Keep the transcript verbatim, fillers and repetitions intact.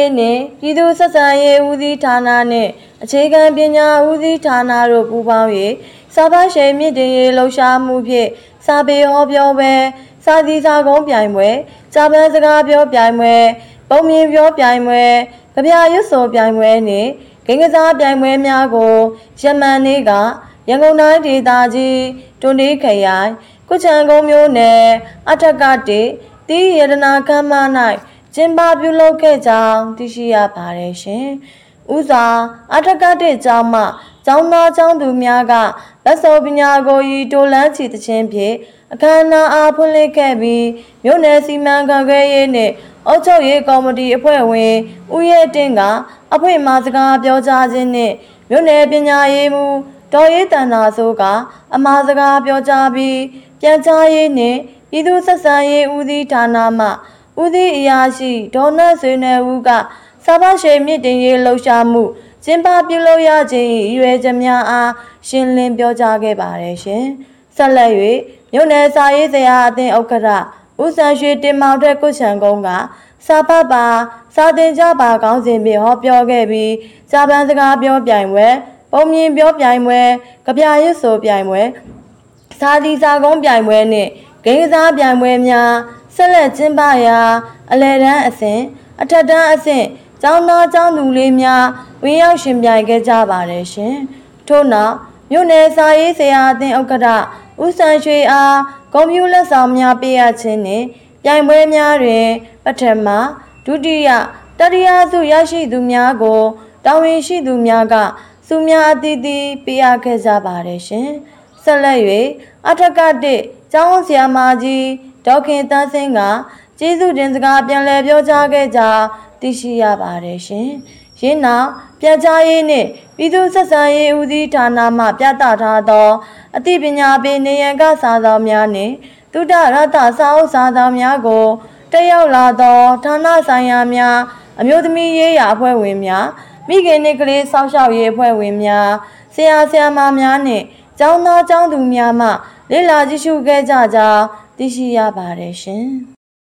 ရေးနဲ့ပြည်သူ့ဆက်ဆံရေးဦးစီးဌာနနဲ့အခြေခံပညာဦးစီးဌာနတို့ပူးပေါင်း၍စာဖတ်ရှယ်မြင့်တင်ရေးလှုပ်ရှားမှုဖြင့်စာပေဟောပြောပွဲစာသီစာကုန်းပြိုင်ပွဲစာပန်းစကားပြောပြိုင်ပွဲပုံမြင်ပြောပြိုင်ပွဲကြပြရွတ်ဆိုပြိုင်ပွဲနှင့်ဂိမ်းကစားပြိုင်ပွဲများကိုယမန်နေ့ကရန်ကုန်တိုင်းဒေသကြီးတွန်တေးခရိုင်ကုချံကုန်းမြို့နယ်အထက်ကတိတီးရတနာခမ်းမ၌ကျင်းပပြုလုပ်ခဲ့ကြောင်းသိရှိရပါတယ်ရှင်။ဦးစွာအထက်ကတိကျောင်းမှကျောင်းသားကျောင်းသူများကလက်စောပညာကိုဤတိုလန်းချီသခြင်းဖြင့်အခမ်းအနားအားဖွင့်လှစ်ခဲ့ပြီးမြို့နယ်စီမံခန့်ခွဲရေးနှင့်အုပ်ချုပ်ရေးကော်မတီအဖွဲ့ဝင်ဦးရဲတင့်ကအဖွင့်အမှာစကားပြောကြားခြင်းနှင့်မြို့နယ်ပညာရေးမှူးဒေါ်ရေးတန်နာဆိုးကအမှာစကားပြောကြားပြီးပြန်ကြားရေးနှင့်ပြည်သူ့ဆက်ဆံရေးဦးစီးဌာနမှဦးစီးအရာရှိဒေါ်နတ်ဆွေနယ်ဦးကစာဖတ်ရှယ်မြင့်တင်ရေးလှုပ်ရှားမှုကျင်းပပြုလုပ်ရခြင်း၏ရွယ်ချက်များအားရှင်းလင်းပြောကြားခဲ့ပါတယ်ရှင်။ဆက်လက်၍မြို့နယ်စာရေးဆရာအသင်းဥက္ကဋ္ဌဦးစံရွှေတင်မောင်တဲ့ကုချံကုန်းကစာဖတ်ပါစာသင်ကြပါကောင်းစဉ်ဖြင့်ဟောပြောခဲ့ပြီးစာပန်းစကားပြောပြိုင်ပွဲပုံမြင်ပြောပြိုင်ပွဲကြပြရွတ်ဆိုပြိုင်ပွဲစာသီစာကုန်းပြိုင်ပွဲနှင့်ဂိမ်းကစားပြိုင်ပွဲများဆက်လက်ကျင်းပရာအလယ်တန်းအဆင့်အထက်တန်းအဆင့်ကျောင်းသားကျောင်းသူလေးများဝင်ရောက်ရှင်ပြိုင်ခဲ့ကြပါတယ်ရှင်။ထို့နောက်မြို့နယ်စာရေးဆရာအသင်းဥက္ကဋ္ဌဦးစံရွှေအားဂုဏ်ပြုလက်ဆောင်များပေးအပ်ခြင်းနှင့်ပြိုင်ပွဲများတွင်ပထမဒုတိယတတိယဆုရရှိသူများကိုတာဝန်ရှိသူများကဆုများအသီးသီးပေးအပ်ခဲ့ကြပါတယ်ရှင်။ဆက်လက်၍အထက်ကတိကျောင်းဆရာမကြီးဒေါက်ခင်တန်းစင်းကကျေးဇူးတင်စကားပြန်လည်ပြောကြားခဲ့ကြောင်းသိရှိရပါတယ်ရှင်။ယင်းနောက်ပြန်ကြားရေးနှင့်ပြည်သူ့ဆက်ဆံရေးဦးစီးဌာနမှပြသထားသောအသိပညာပေးနေရန်ကစာဆောင်များနှင့်သုဒ္ဓရတ္တစာအုပ်စာဆောင်များကိုတက်ရောက်လာသောဌာနဆိုင်ရာများအမျိုးသမီးရေးရာအဖွဲ့ဝင်များမိခင်နှင့်ကလေးစောင့်ရှောက်ရေးအဖွဲ့ဝင်များဆရာဆရာမများနှင့်ကျောင်းသားကျောင်းသူများမှလေ့လာကြည့်ရှုခဲ့ကြကြောင်းသိရှိရပါတယ်ရှင်။